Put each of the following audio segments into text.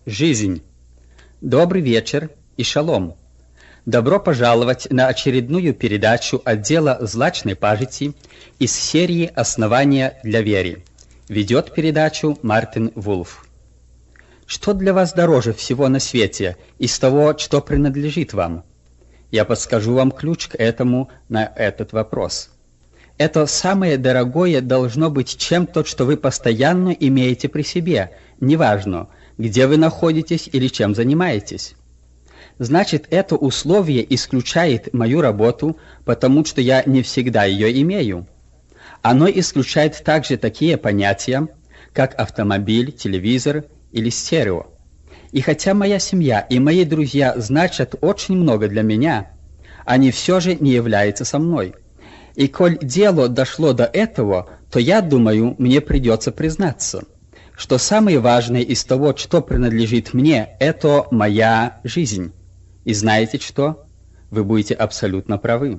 Жизнь. Добрый вечер и шалом. Добро пожаловать на очередную передачу отдела злачной пажити из серии «Основания для веры». Ведет передачу Мартин Вулф. Что для вас дороже всего на свете из того, что принадлежит вам? Я подскажу вам ключ к этому на этот вопрос. Это самое дорогое должно быть чем-то, что вы постоянно имеете при себе, неважно, где вы находитесь или чем занимаетесь. Значит, это условие исключает мою работу, потому что я не всегда ее имею. Оно исключает также такие понятия, как автомобиль, телевизор или стерео. И хотя моя семья и мои друзья значат очень много для меня, они все же не являются со мной. И коль дело дошло до этого, то я думаю, мне придется признаться, что самое важное из того, что принадлежит мне, это моя жизнь. И знаете что? Вы будете абсолютно правы.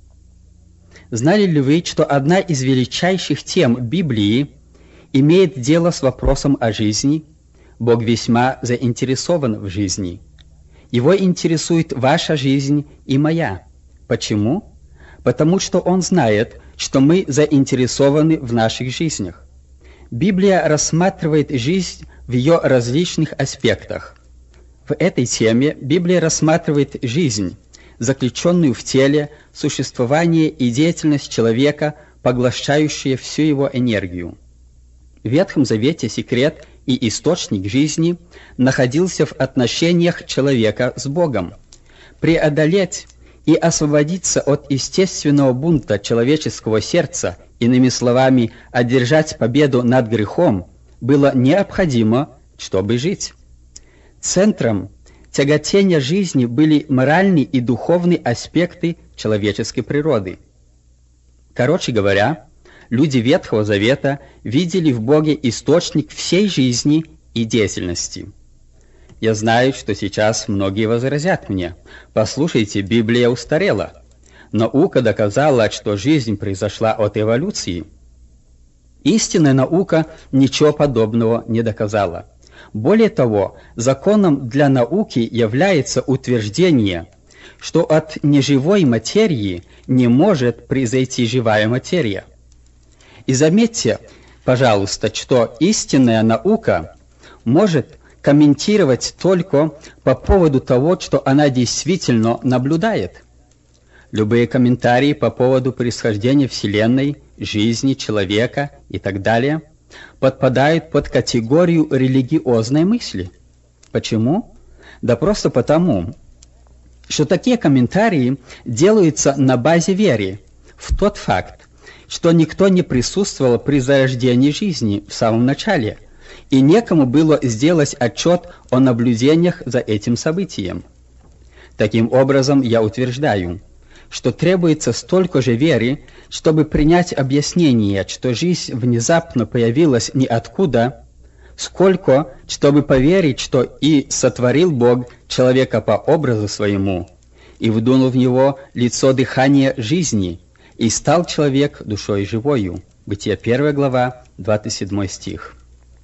Знали ли вы, что одна из величайших тем Библии имеет дело с вопросом о жизни? Бог весьма заинтересован в жизни. Его интересует ваша жизнь и моя. Почему? Потому что Он знает, что мы заинтересованы в наших жизнях. Библия рассматривает жизнь в ее различных аспектах. В этой теме Библия рассматривает жизнь, заключенную в теле, существование и деятельность человека, поглощающие всю его энергию. В Ветхом Завете секрет и источник жизни находился в отношениях человека с Богом. Преодолеть и освободиться от естественного бунта человеческого сердца, иными словами, одержать победу над грехом, было необходимо, чтобы жить. Центром тяготения жизни были моральные и духовные аспекты человеческой природы. Короче говоря, люди Ветхого Завета видели в Боге источник всей жизни и деятельности. Я знаю, что сейчас многие возразят мне: послушайте, Библия устарела. Наука доказала, что жизнь произошла от эволюции. Истинная наука ничего подобного не доказала. Более того, законом для науки является утверждение, что от неживой материи не может произойти живая материя. И заметьте, пожалуйста, что истинная наука может комментировать только по поводу того, что она действительно наблюдает. Любые комментарии по поводу происхождения Вселенной, жизни человека и так далее подпадают под категорию религиозной мысли. Почему? Да просто потому, что такие комментарии делаются на базе веры в тот факт, что никто не присутствовал при зарождении жизни в самом начале, и некому было сделать отчет о наблюдениях за этим событием. Таким образом, я утверждаю, что требуется столько же веры, чтобы принять объяснение, что жизнь внезапно появилась ниоткуда, сколько, чтобы поверить, что и сотворил Бог человека по образу своему, и вдунул в него лицо дыхания жизни, и стал человек душой живою. Бытие 1 глава, 27 стих.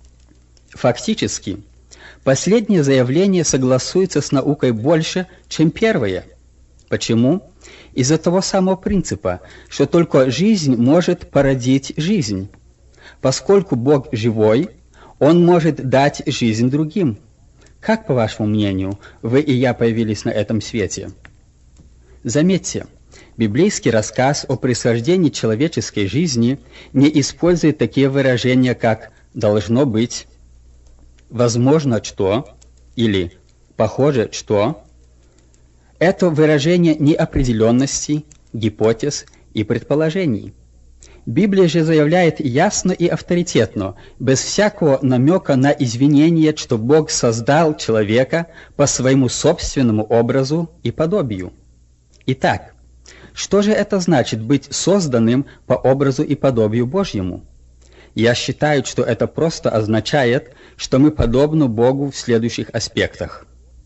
Фактически, последнее заявление согласуется с наукой больше, чем первое. Почему? Из-за того самого принципа, что только жизнь может породить жизнь. Поскольку Бог живой, Он может дать жизнь другим. Как, по вашему мнению, вы и я появились на этом свете? Заметьте, библейский рассказ о происхождении человеческой жизни не использует такие выражения, как «должно быть», «возможно что» или «похоже что». Это выражение неопределенности, гипотез и предположений. Библия же заявляет ясно и авторитетно, без всякого намека на извинение, что Бог создал человека по своему собственному образу и подобию. Итак, что же это значит быть созданным по образу и подобию Божьему? Я считаю, что это просто означает, что мы подобны Богу в следующих аспектах.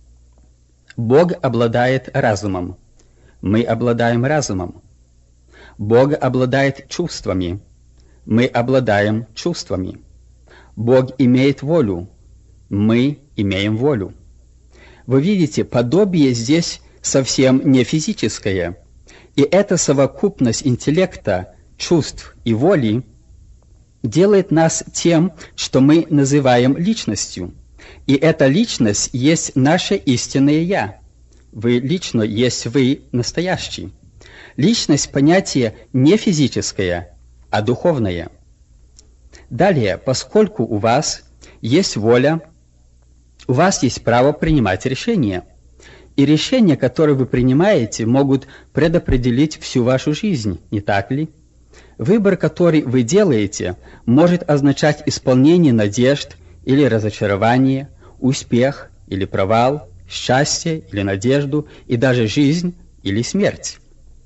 Бог обладает разумом. Мы обладаем разумом. Бог обладает чувствами. Мы обладаем чувствами. Бог имеет волю. Мы имеем волю. Вы видите, подобие здесь совсем не физическое. И эта совокупность интеллекта, чувств и воли делает нас тем, что мы называем личностью. И эта личность есть наше истинное «Я». Вы лично есть вы настоящий. Личность – понятие не физическое, а духовное. Далее, поскольку у вас есть воля, у вас есть право принимать решения. И решения, которые вы принимаете, могут предопределить всю вашу жизнь, не так ли? Выбор, который вы делаете, может означать исполнение надежд или разочарование, успех или провал, счастье или надежду, и даже жизнь или смерть.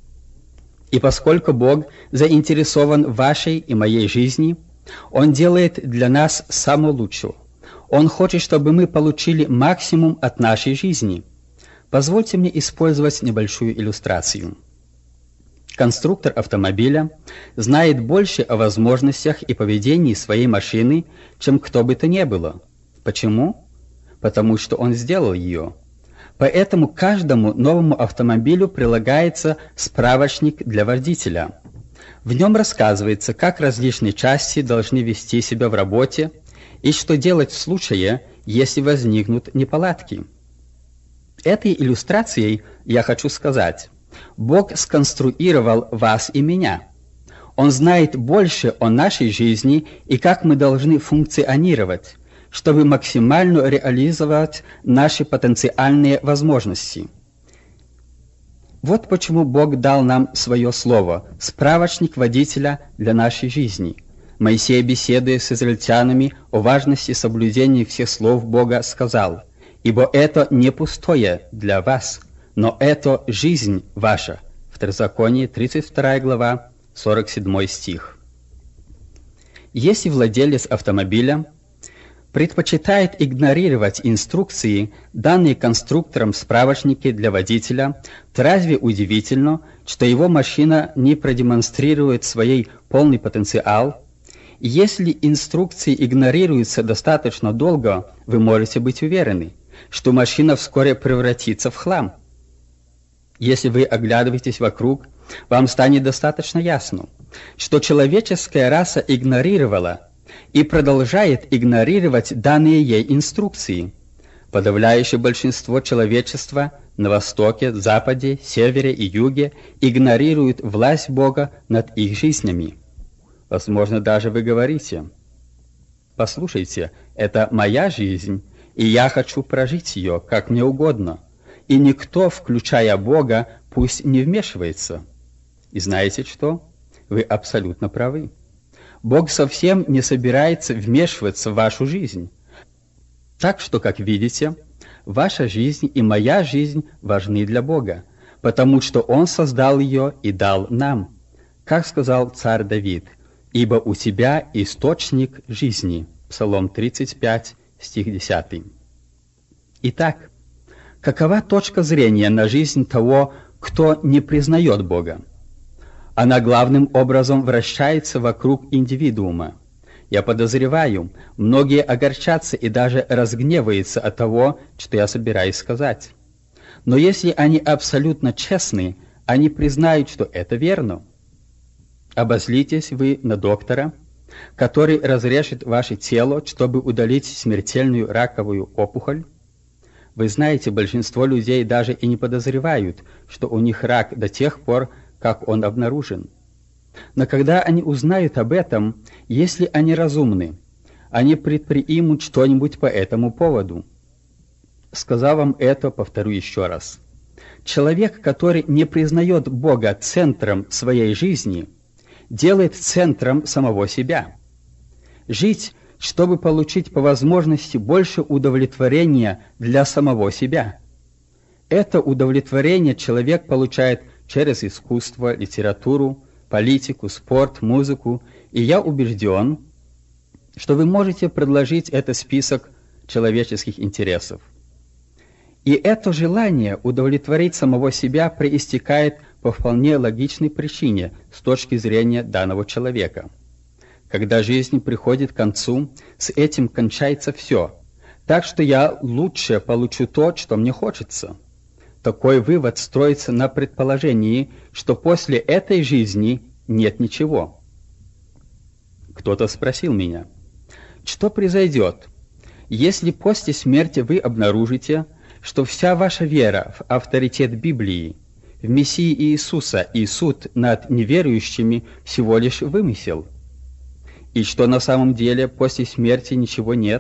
И поскольку Бог заинтересован в вашей и моей жизни, Он делает для нас самое лучшее. Он хочет, чтобы мы получили максимум от нашей жизни. Позвольте мне использовать небольшую иллюстрацию. Конструктор автомобиля знает больше о возможностях и поведении своей машины, чем кто бы то ни было. Почему? Потому что он сделал ее. Поэтому к каждому новому автомобилю прилагается справочник для водителя. В нем рассказывается, как различные части должны вести себя в работе и что делать в случае, если возникнут неполадки. Этой иллюстрацией я хочу сказать: Бог сконструировал вас и меня. Он знает больше о нашей жизни и как мы должны функционировать, чтобы максимально реализовать наши потенциальные возможности. Вот почему Бог дал нам свое слово, справочник водителя для нашей жизни. Моисей, беседуя с израильтянами о важности соблюдения всех слов Бога, сказал: «Ибо это не пустое для вас, но это жизнь ваша». Второзаконие, 32 глава, 47 стих. Если владелец автомобиля предпочитает игнорировать инструкции, данные конструктором в справочнике для водителя, то разве удивительно, что его машина не продемонстрирует свой полный потенциал? Если инструкции игнорируются достаточно долго, вы можете быть уверены, что машина вскоре превратится в хлам. Если вы оглядываетесь вокруг, вам станет достаточно ясно, что человеческая раса игнорировала и продолжает игнорировать данные ей инструкции. Подавляющее большинство человечества на Востоке, Западе, Севере и Юге игнорирует власть Бога над их жизнями. Возможно, даже вы говорите: «Послушайте, это моя жизнь, и я хочу прожить ее, как мне угодно, и никто, включая Бога, пусть не вмешивается». И знаете что? Вы абсолютно правы. Бог совсем не собирается вмешиваться в вашу жизнь. Так что, как видите, ваша жизнь и моя жизнь важны для Бога, потому что Он создал ее и дал нам. Как сказал царь Давид: «Ибо у тебя источник жизни». Псалом 35, стих 10. Итак, какова точка зрения на жизнь того, кто не признает Бога? Она главным образом вращается вокруг индивидуума. Я подозреваю, многие огорчатся и даже разгневаются от того, что я собираюсь сказать. Но если они абсолютно честны, они признают, что это верно. Обозлитесь вы на доктора, который разрежет ваше тело, чтобы удалить смертельную раковую опухоль? Вы знаете, большинство людей даже и не подозревают, что у них рак до тех пор, как он обнаружен. Но когда они узнают об этом, если они разумны, они предпримут что-нибудь по этому поводу. Сказав вам это, повторю еще раз. Человек, который не признает Бога центром своей жизни, делает центром самого себя. Жить, чтобы получить по возможности больше удовлетворения для самого себя. Это удовлетворение человек получает через искусство, литературу, политику, спорт, музыку, и я убежден, что вы можете предложить этот список человеческих интересов. И это желание удовлетворить самого себя проистекает по вполне логичной причине с точки зрения данного человека. Когда жизнь приходит к концу, с этим кончается все. Так что я лучше получу то, что мне хочется. Такой вывод строится на предположении, что после этой жизни нет ничего. Кто-то спросил меня, что произойдет, если после смерти вы обнаружите, что вся ваша вера в авторитет Библии, в Мессии Иисуса и суд над неверующими всего лишь вымысел, и что на самом деле после смерти ничего нет?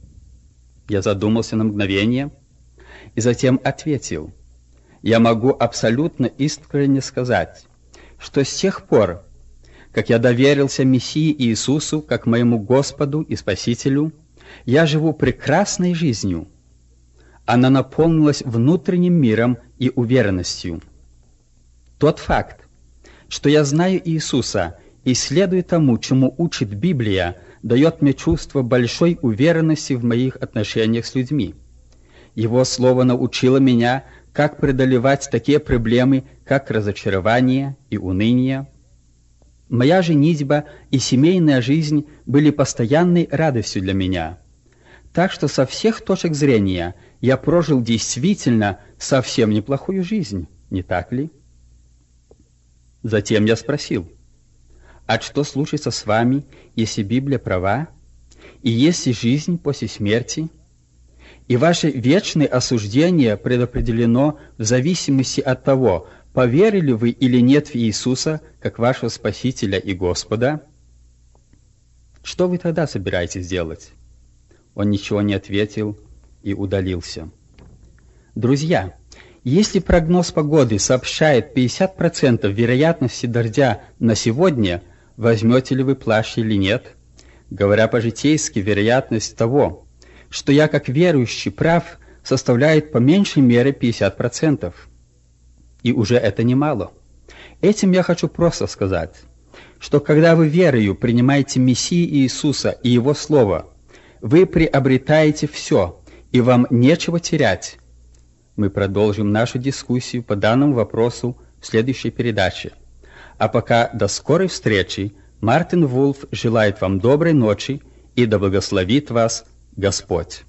Я задумался на мгновение и затем ответил, я могу абсолютно искренне сказать, что с тех пор, как я доверился Мессии Иисусу как моему Господу и Спасителю, я живу прекрасной жизнью. Она наполнилась внутренним миром и уверенностью. Тот факт, что я знаю Иисуса и следую тому, чему учит Библия, дает мне чувство большой уверенности в моих отношениях с людьми. Его Слово научило меня, как преодолевать такие проблемы, как разочарование и уныние. Моя женитьба и семейная жизнь были постоянной радостью для меня. Так что со всех точек зрения я прожил действительно совсем неплохую жизнь, не так ли? Затем я спросил, а что случится с вами, если Библия права, и есть ли жизнь после смерти? И ваше вечное осуждение предопределено в зависимости от того, поверили вы или нет в Иисуса, как вашего Спасителя и Господа? Что вы тогда собираетесь делать? Он ничего не ответил и удалился. Друзья, если прогноз погоды сообщает 50% вероятности дождя на сегодня, возьмете ли вы плащ или нет? Говоря по-житейски, вероятность того, что я как верующий прав, составляет по меньшей мере 50%. И уже это немало. Этим я хочу просто сказать, что когда вы верою принимаете Мессию Иисуса и Его Слово, вы приобретаете все, и вам нечего терять. Мы продолжим нашу дискуссию по данному вопросу в следующей передаче. А пока до скорой встречи. Мартин Вулф желает вам доброй ночи и да благословит вас Господь.